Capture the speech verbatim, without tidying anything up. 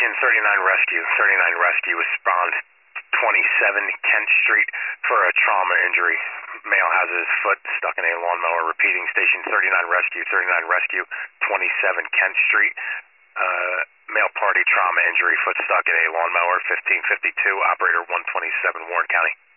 Region thirty-nine Rescue. thirty-nine Rescue responds twenty-seven Kent Street for a trauma injury. Male has his foot stuck in a lawnmower. Repeating, Station thirty-nine Rescue. thirty-nine Rescue, twenty-seven Kent Street. Uh, male party trauma injury, foot stuck in a lawnmower. fifteen fifty-two, operator one twenty-seven, Warren County.